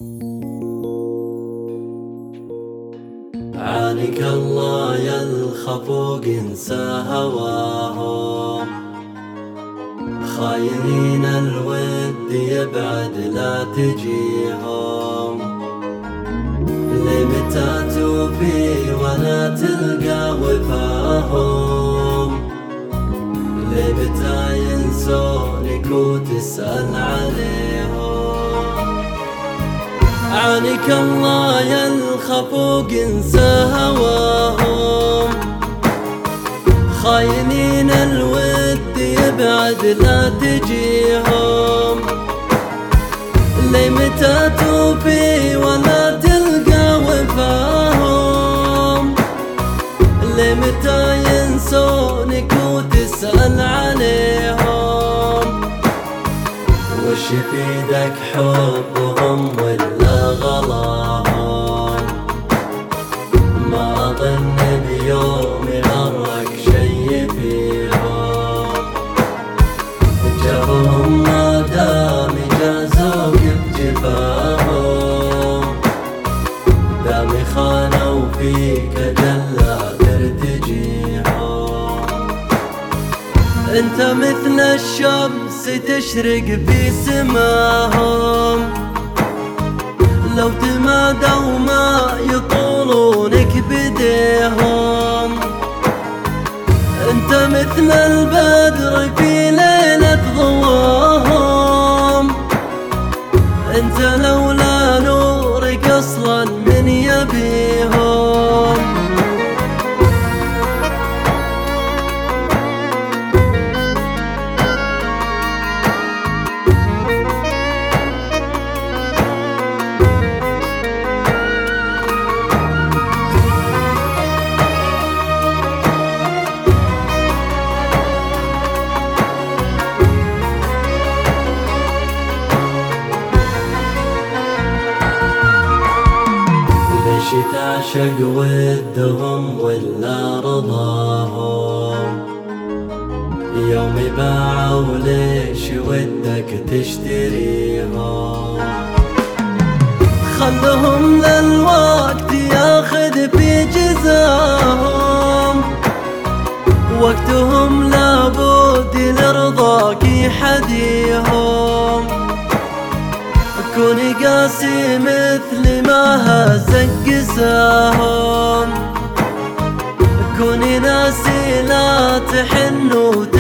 عانك الله يا الخفوق انسى هواهم، خاينين الود يبعد لا تجيهم، لمتى توفي ولا تلقى وفاهم، لمتى ينسونك وتسأل عليهم. عانك الله يا الخفوق انسى هواهم، خاينين الود يبعد لا تجيهم، لمتى توفي ولا تلقى وفاهم، لمتى ينسونك وتسأل عليهم. وش يفيدك حبهم ولا غلاهم؟ ما أظن بيوم يغرك شي فيهم، جرهم ما دام جازوك بجفاهم، دام خانوا فيك جلا ترتجيهم. انت مثل الشمس تشرق في سماهم، لو تمادوا ما يطولونك بديهم. انت مثل البدر في ليلة ضواهم، انت لولا نورك اصلا من يبيهم. ليش تعشق ودهم ولا رضاهم؟ يوم باعوا ليش ودك تشتريهم؟ خلهم للوقت ياخذ في جزاهم، وقتهم لابد لرضاك يحديهم. كوني قاسي مثل ما هزك قساهم، كوني ناسي لا تحن